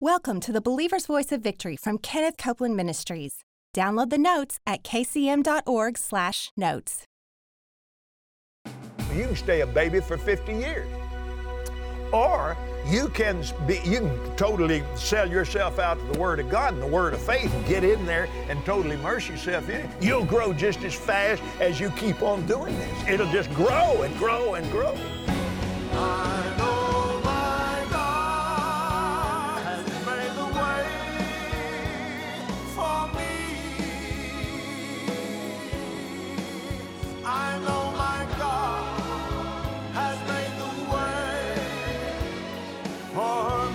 Welcome to the Believer's Voice of Victory from Kenneth Copeland Ministries. Download the notes at kcm.org/notes. You can stay a baby for 50 years. Or you can totally sell yourself out to the Word of God and the Word of faith and get in there and totally immerse yourself in it. You'll grow just as fast as you keep on doing this. It'll just grow and grow and grow. I know my God has made the way for me. I know my God has made the way for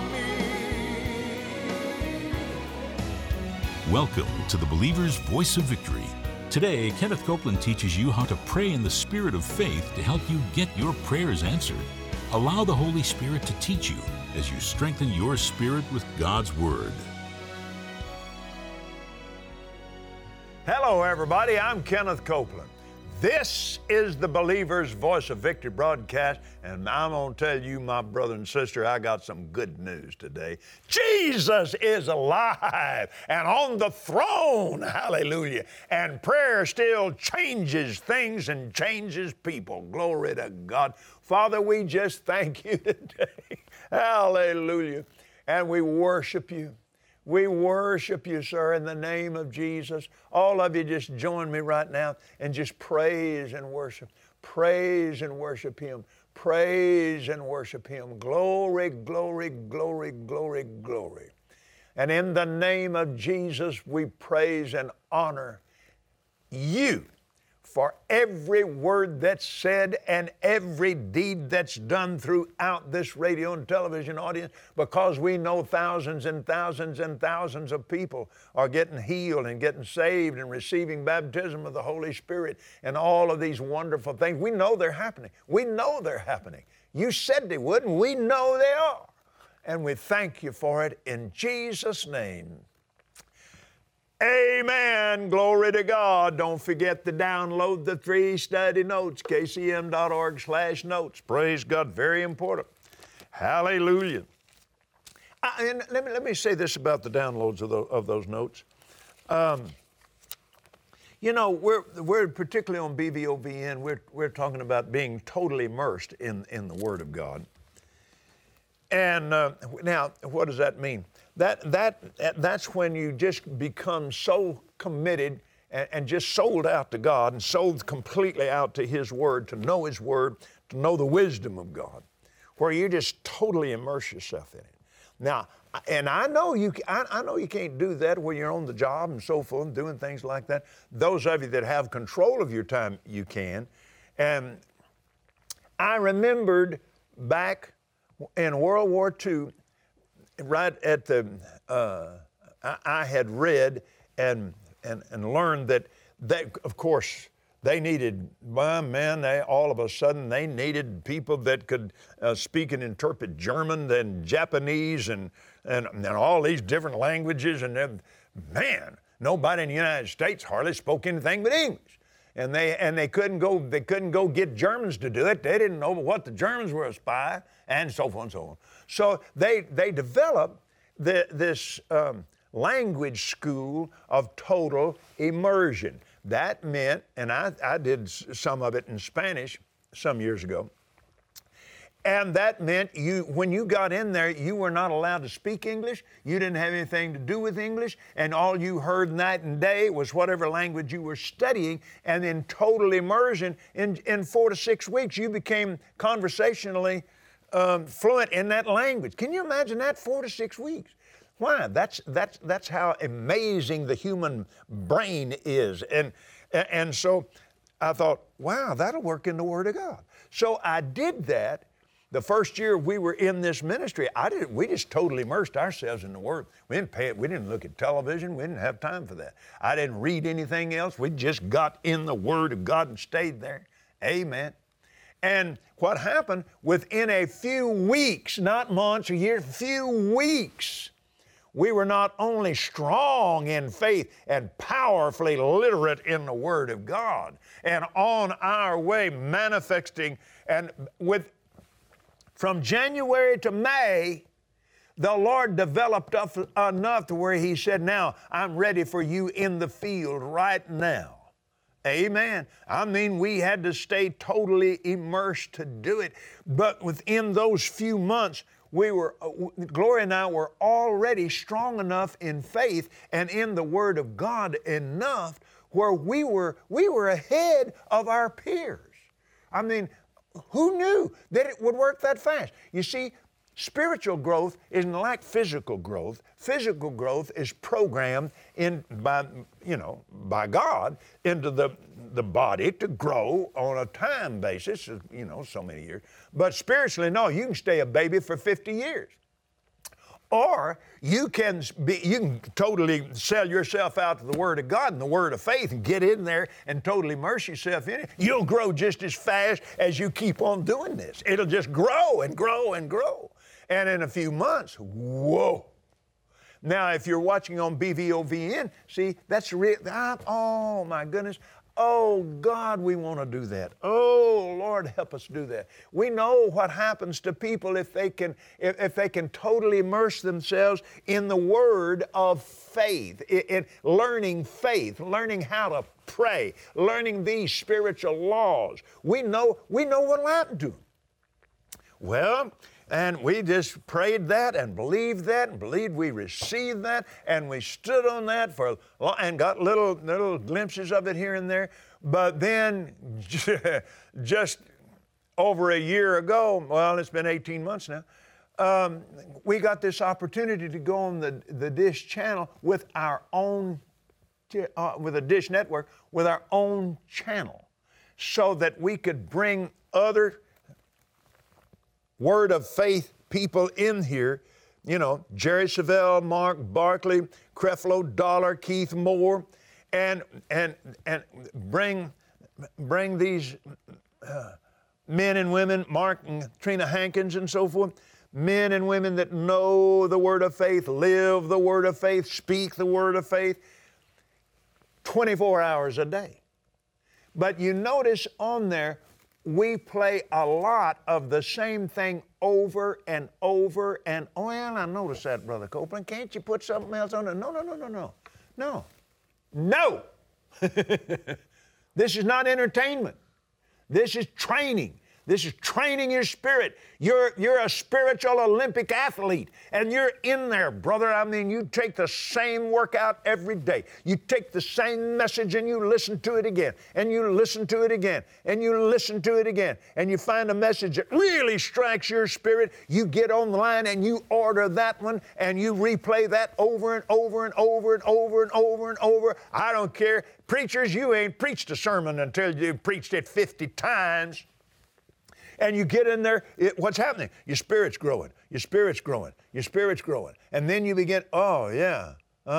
me. Welcome to the Believer's Voice of Victory. Today, Kenneth Copeland teaches you how to pray in the spirit of faith to help you get your prayers answered. Allow the Holy Spirit to teach you as you strengthen your spirit with God's Word. Hello, everybody. I'm Kenneth Copeland. This is the Believer's Voice of Victory broadcast, and I'm going to tell you, my brother and sister, I got some good news today. Jesus is alive and on the throne. Hallelujah. And prayer still changes things and changes people. Glory to God. Father, we just thank you today. Hallelujah. And we worship you. We worship you, sir, in the name of Jesus. All of you just join me right now and just praise and worship. Praise and worship Him. Praise and worship Him. Glory, glory, glory, glory, glory. And in the name of Jesus, we praise and honor you for every word that's said and every deed that's done throughout this radio and television audience, because we know thousands and thousands and thousands of people are getting healed and getting saved and receiving baptism of the Holy Spirit and all of these wonderful things. We know they're happening. We know they're happening. You said they would, and we know they are. And we thank you for it in Jesus' name. Amen. Glory to God. Don't forget to download the 3 study notes, kcm.org/notes. Praise God. Very important. Hallelujah. And let me say this about the downloads of those notes. You know, we're particularly on BVOVN, we're talking about being totally immersed in the Word of God. And now, what does that mean? That's when you just become so committed and just sold out to God and sold completely out to His Word, to know His Word, to know the wisdom of God, where you just totally immerse yourself in it. Now, and I know you can't do that when you're on the job and so forth and doing things like that. Those of you that have control of your time, you can. And I remembered back in World War II, right at the, I had read and learned that of course, they needed, all of a sudden, they needed people that could speak and interpret German and Japanese and all these different languages. And man, nobody in the United States hardly spoke anything but English. And they couldn't go get Germans to do it. They didn't know what the Germans were a spy, and so forth and so on. So they developed this language school of total immersion. That meant, and I did some of it in Spanish some years ago, and that meant when you got in there, you were not allowed to speak English. You didn't have anything to do with English, and all you heard night and day was whatever language you were studying. And in total immersion, in 4 to 6 weeks, you became conversationally fluent in that language. Can you imagine that? 4 to 6 weeks. Why? That's how amazing the human brain is. And so I thought, wow, that'll work in the Word of God. So I did that. The first year we were in this ministry, we just totally immersed ourselves in the Word. We didn't look at television. We didn't have time for that. I didn't read anything else. We just got in the Word of God and stayed there. Amen. And what happened, within a few weeks, not months or years, few weeks, we were not only strong in faith and powerfully literate in the Word of God, and on our way manifesting, and from January to May, the Lord developed enough to where He said, now I'm ready for you in the field right now. Amen. I mean, we had to stay totally immersed to do it. But within those few months, Gloria and I were already strong enough in faith and in the Word of God enough where we were ahead of our peers. I mean, who knew that it would work that fast? You see, spiritual growth isn't like physical growth. Physical growth is programmed by God into the body to grow on a time basis, so many years. But spiritually, no, you can stay a baby for 50 years. Or you can totally sell yourself out to the Word of God and the Word of faith and get in there and totally immerse yourself in it. You'll grow just as fast as you keep on doing this. It'll just grow and grow and grow. And in a few months, whoa. Now, if you're watching on BVOVN, see, that's real. Oh, my goodness. Oh, God, we want to do that. Oh, Lord, help us do that. We know what happens to people if they can totally immerse themselves in the Word of faith, in learning faith, learning how to pray, learning these spiritual laws. We know what will happen to them. Well, and we just prayed that and believed we received that, and we stood on that and got little glimpses of it here and there. But then just over a year ago, well, it's been 18 months now, we got this opportunity to go on the Dish channel with our own, with a Dish network, with our own channel, so that we could bring other Word of Faith people in here, Jerry Savelle, Mark Barkley, Creflo Dollar, Keith Moore, and bring these men and women, Mark and Trina Hankins and so forth, men and women that know the Word of faith, live the Word of faith, speak the Word of faith, 24 hours a day. But you notice on there, we play a lot of the same thing over and over and, well, I noticed that, Brother Copeland. Can't you put something else on there? No. This is not entertainment. This is training. This is training your spirit. You're a spiritual Olympic athlete, and you're in there, brother. I mean, you take the same workout every day. You take the same message and you listen to it again, and you listen to it again, and you listen to it again, and you find a message that really strikes your spirit. You get on the line and you order that one, and you replay that over and over and over and over and over and over. I don't care. Preachers, you ain't preached a sermon until you've preached it 50 times. And you get in there, what's happening? Your spirit's growing. Your spirit's growing. Your spirit's growing. And then you begin, oh, yeah,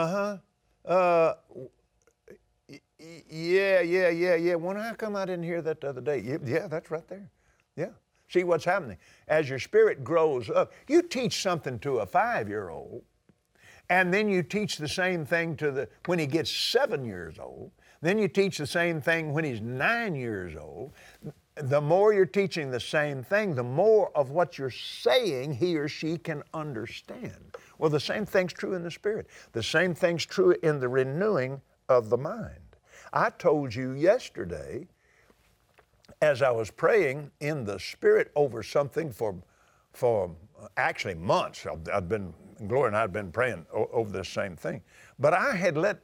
yeah. Well, how come I didn't hear that the other day? Yeah, that's right there. Yeah. See what's happening? As your spirit grows up, you teach something to a 5-year-old, and then you teach the same thing when he gets 7 years old. Then you teach the same thing when he's 9 years old. The more you're teaching the same thing, the more of what you're saying he or she can understand. Well, the same thing's true in the Spirit. The same thing's true in the renewing of the mind. I told you yesterday, as I was praying in the Spirit over something for actually months, Gloria and I had been praying over this same thing. But I had let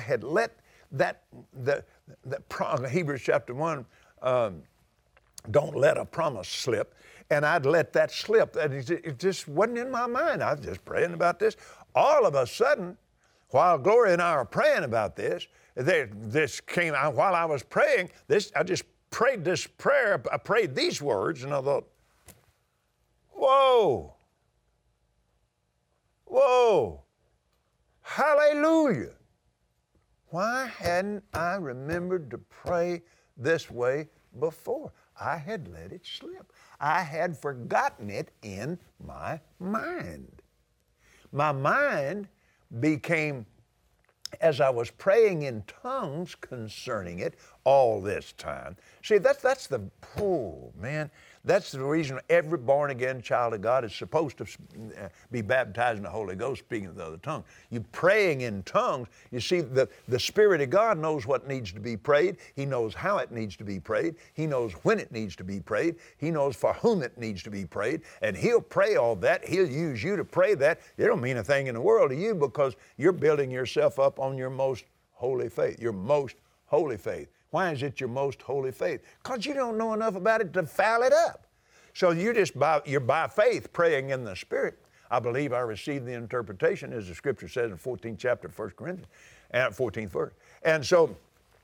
Hebrews chapter 1, don't let a promise slip. And I'd let that slip. And it just wasn't in my mind. I was just praying about this. All of a sudden, while Gloria and I are praying about this, this came out. While I was praying, I just prayed this prayer. I prayed these words, and I thought, whoa, hallelujah. Why hadn't I remembered to pray this way before? I had let it slip. I had forgotten it in my mind. My mind became, as I was praying in tongues concerning it all this time. See, that's the, oh man, That's the reason every born-again child of God is supposed to be baptized in the Holy Ghost, speaking of the other tongue. You praying in tongues, you see, the Spirit of God knows what needs to be prayed. He knows how it needs to be prayed. He knows when it needs to be prayed. He knows for whom it needs to be prayed. And He'll pray all that. He'll use you to pray that. It don't mean a thing in the world to you because you're building yourself up on your most holy faith, your most holy faith. Why is it your most holy faith? Because you don't know enough about it to foul it up. So you're by faith praying in the Spirit. I believe I received the interpretation, as the Scripture says in 14th chapter of 1 Corinthians, 14th verse. And so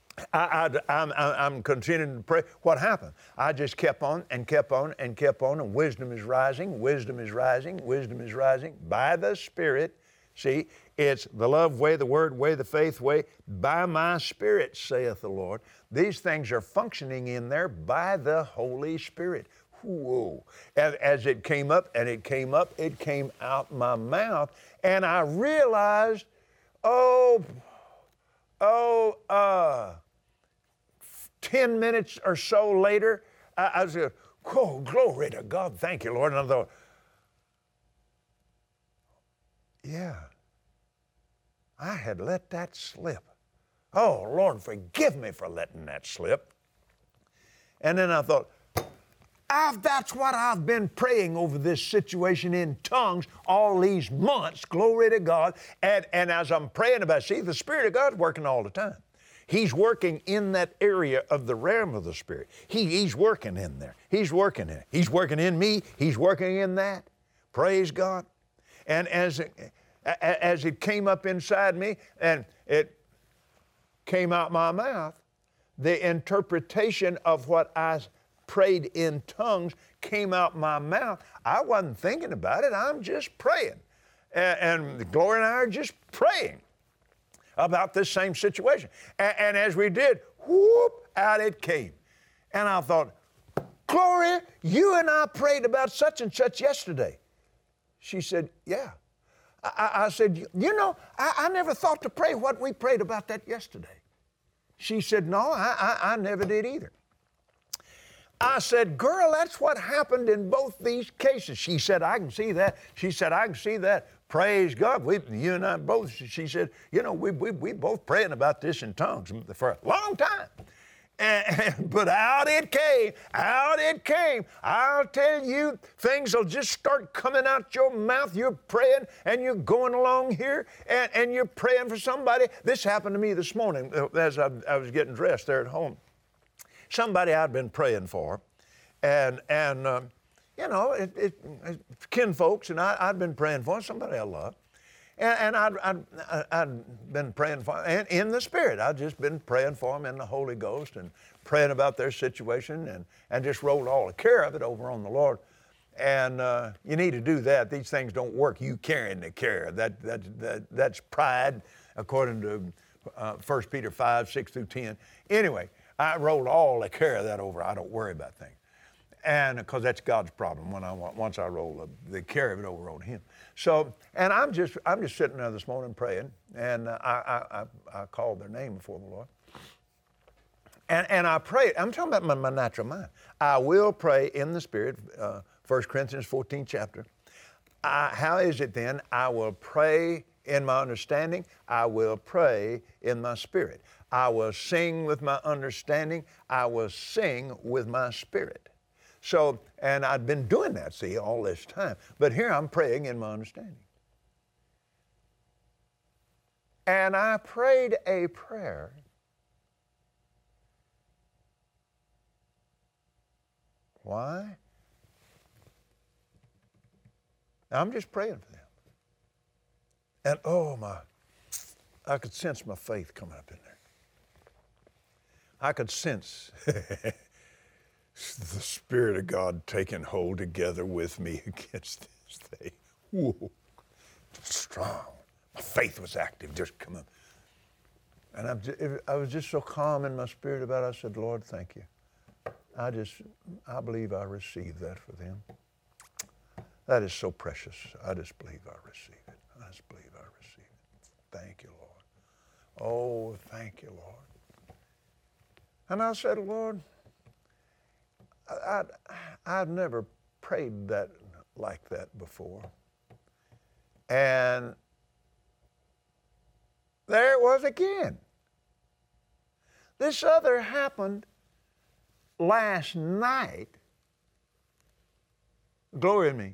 I'm continuing to pray. What happened? I just kept on and kept on and kept on, and wisdom is rising, wisdom is rising, wisdom is rising by the Spirit. See, it's the love way, the word way, the faith way, by my Spirit, saith the Lord. These things are functioning in there by the Holy Spirit. Whoa. As it came up and it came up, it came out my mouth, and I realized, 10 minutes or so later, I was like, whoa, glory to God, thank you, Lord. And I thought, yeah, I had let that slip. Oh, Lord, forgive me for letting that slip. And then I thought, that's what I've been praying over this situation in tongues all these months, glory to God. And as I'm praying about it, see, the Spirit of God's working all the time. He's working in that area of the realm of the Spirit. He's working in there. He's working in it. He's working in me. He's working in that. Praise God. And as it came up inside me and it came out my mouth, the interpretation of what I prayed in tongues came out my mouth. I wasn't thinking about it. I'm just praying. And Gloria and I are just praying about this same situation. And as we did, whoop, out it came. And I thought, Gloria, you and I prayed about such and such yesterday. She said, yeah. I said, I never thought to pray what we prayed about that yesterday. She said, no, I never did either. I said, girl, that's what happened in both these cases. She said, I can see that. She said, I can see that. Praise God. You and I both, she said, we both praying about this in tongues for a long time. But out it came. I'll tell you, things will just start coming out your mouth. You're praying and you're going along here and you're praying for somebody. This happened to me this morning as I was getting dressed there at home. Somebody I'd been praying for, and kinfolks, and I'd been praying for somebody I love, and I'd been praying for, and in the Spirit, I'd just been praying for them in the Holy Ghost and praying about their situation and just rolled all the care of it over on the Lord. And you need to do that. These things don't work. You carrying the care. That's pride, according to 1 Peter 5, 6 through 10. Anyway, I rolled all the care of that over. I don't worry about things. And because that's God's problem once I roll the care of it over on Him. So, and I'm just sitting there this morning praying, and I called their name before the Lord. And I prayed. I'm talking about my natural mind. I will pray in the Spirit, 1 Corinthians 14th chapter. How is it then? I will pray in my understanding. I will pray in my spirit. I will sing with my understanding. I will sing with my spirit. So, and I'd been doing that, see, all this time. But here I'm praying in my understanding. And I prayed a prayer. Why? I'm just praying for them. And I could sense my faith coming up in there. I could sense the Spirit of God taking hold together with me against this thing. Whoa, strong. My faith was active, just come up. And I was just so calm in my spirit about it. I said, Lord, thank you. I believe I received that for them. That is so precious. I just believe I receive it. I just believe I receive it. Thank you, Lord. Oh, thank you, Lord. And I said, Lord, I've never prayed that like that before. And there it was again. This other happened last night. Glory to me.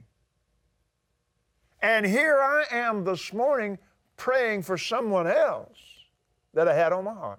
And here I am this morning praying for someone else that I had on my heart.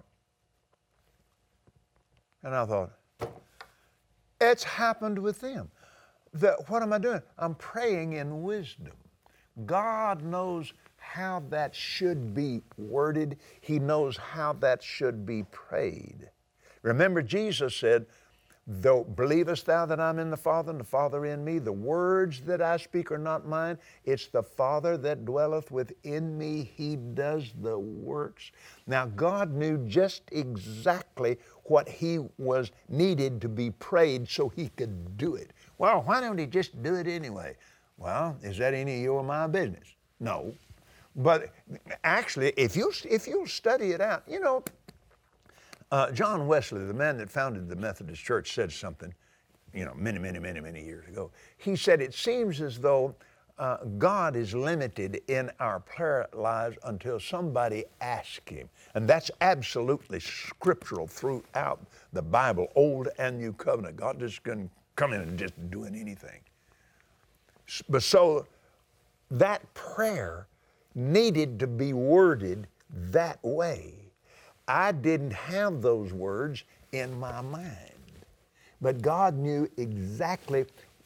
And I thought, it's happened with them. What am I doing? I'm praying in wisdom. God knows how that should be worded. He knows how that should be prayed. Remember, Jesus said, "Though believest thou that I'm in the Father and the Father in me, the words that I speak are not mine. It's the Father that dwelleth within me. He does the works." Now, God knew just exactly what He was needed to be prayed so He could do it. Well, why don't He just do it anyway? Well, is that any of your or my business? No. But actually, if you'll study it out, you know, John Wesley, the man that founded the Methodist Church, said something, you know, many years ago. He said, it seems as though God is limited in our prayer lives until somebody asks Him. And that's absolutely scriptural throughout the Bible, Old and New Covenant. God just couldn't come in and just doing anything. But so that prayer needed to be worded that way. I didn't have those words in my mind. But God knew exactly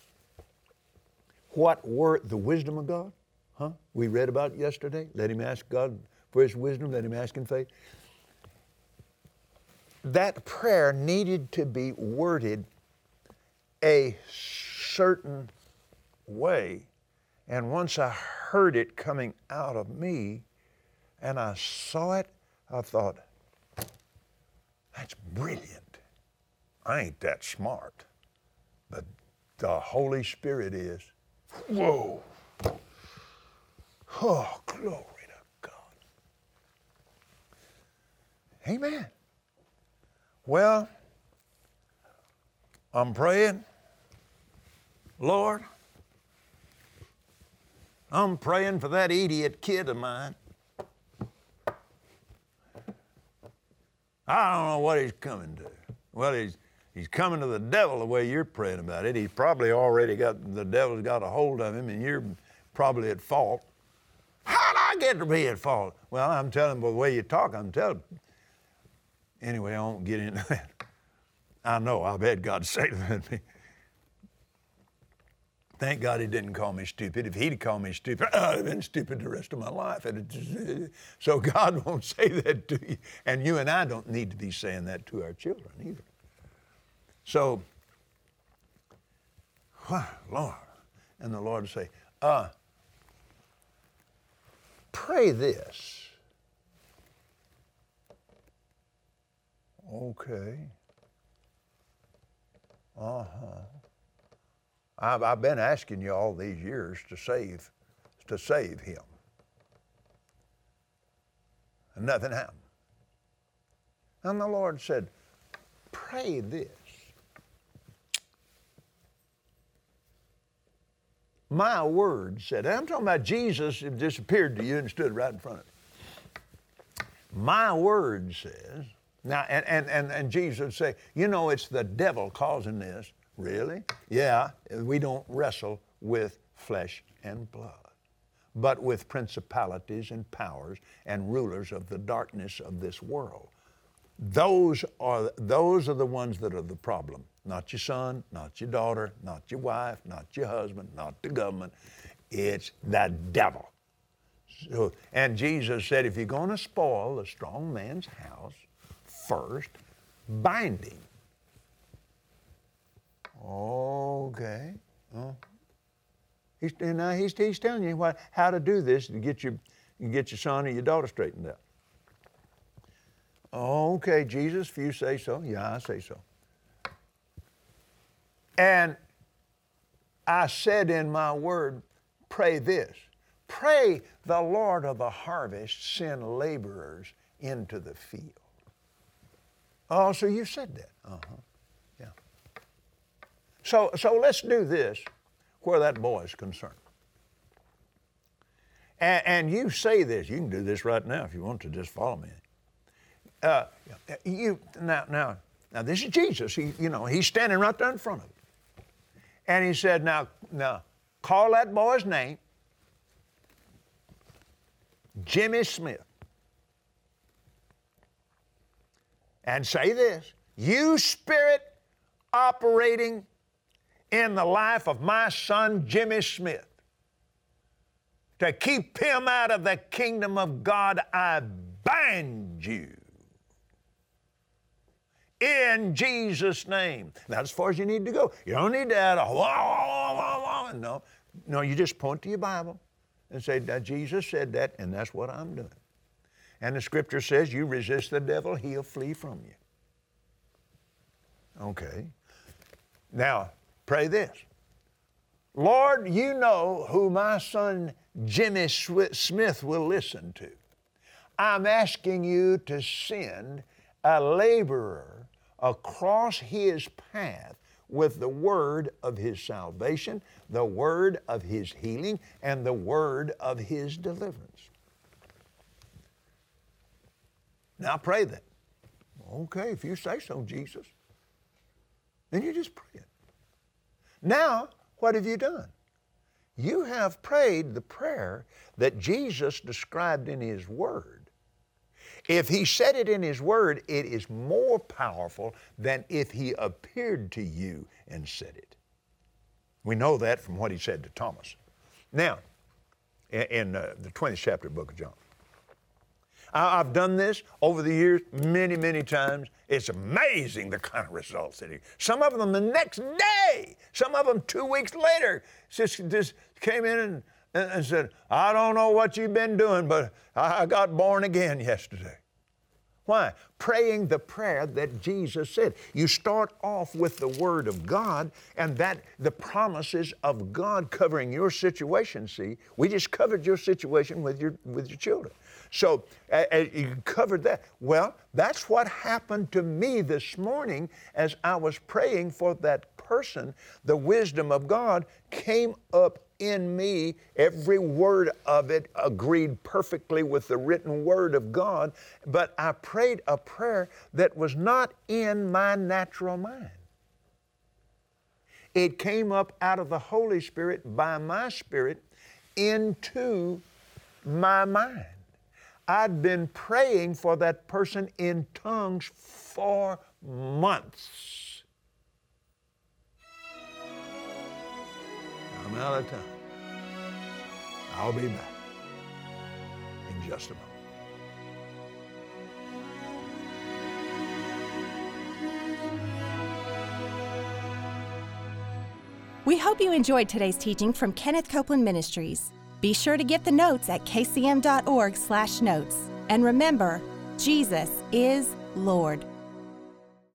what were the wisdom of God. We read about it yesterday. Let him ask God for His wisdom. Let him ask in faith. That prayer needed to be worded a certain way. And once I heard it coming out of me and I saw it, I thought, that's brilliant. I ain't that smart, but the Holy Spirit is. Whoa. Oh, glory to God. Amen. Well, I'm praying, Lord, I'm praying for that idiot kid of mine. I don't know what he's coming to. Well, he's coming to the devil the way you're praying about it. He's probably already the devil's got a hold of him, and you're probably at fault. How'd I get to be at fault? Well, I'm telling him by the way you talk, I'm telling him. Anyway, I won't get into that. I know, I've had God say that to me. Thank God He didn't call me stupid. If He'd called me stupid, I'd have been stupid the rest of my life. So God won't say that to you. And you and I don't need to be saying that to our children either. So, Lord, and the Lord would say, pray this. Okay. I've been asking you all these years to save him. And nothing happened. And the Lord said, pray this. My word said, I'm talking about Jesus just appeared to you and stood right in front of you. My word says, now, and Jesus would say, you know, it's the devil causing this. Really? Yeah, we don't wrestle with flesh and blood, but with principalities and powers and rulers of the darkness of this world. Those are the ones that are the problem. Not your son, not your daughter, not your wife, not your husband, not the government. It's the devil. So, and Jesus said, if you're going to spoil the strong man's house, first bind him. Okay. He's telling you how to do this to get your son or your daughter straightened out. Okay, Jesus, if you say so, yeah, I say so. And I said in my word, pray this. Pray the Lord of the harvest send laborers into the field. Oh, so you said that. Yeah. So let's do this where that boy is concerned. And you say this. You can do this right now if you want to. Just follow me. Now, this is Jesus. He's standing right there in front of him. And he said, now, call that boy's name, Jimmy Smith. And say this, you spirit operating in the life of my son, Jimmy Smith, to keep him out of the kingdom of God, I bind you. In Jesus' name. That's as far as you need to go. You don't need to add a No, you just point to your Bible and say, Jesus said that, and that's what I'm doing. And the scripture says, you resist the devil, he'll flee from you. Okay. Now, pray this. Lord, you know who my son Jimmy Smith will listen to. I'm asking you to send a laborer across his path with the word of his salvation, the word of his healing, and the word of his deliverance. Now pray that. Okay, if you say so, Jesus. Then you just pray it. Now, what have you done? You have prayed the prayer that Jesus described in his word. If he said it in his word, it is more powerful than if he appeared to you and said it. We know that from what he said to Thomas. Now, in the 20th chapter of the book of John. I've done this over the years many, many times. It's amazing the kind of results that some of them the next day, some of them 2 weeks later, just came in and said, I don't know what you've been doing, but I got born again yesterday. Why? Praying the prayer that Jesus said. You start off with the Word of God and the promises of God covering your situation. See, we just covered your situation with your children. So you covered that. Well, that's what happened to me this morning as I was praying for that person. The wisdom of God came up in me. Every word of it agreed perfectly with the written word of God, but I prayed a prayer that was not in my natural mind. It came up out of the Holy Spirit by my spirit into my mind. I'd been praying for that person in tongues for months. I'm out of time. I'll be back in just a moment. We hope you enjoyed today's teaching from Kenneth Copeland Ministries. Be sure to get the notes at kcm.org/notes. And remember, Jesus is Lord.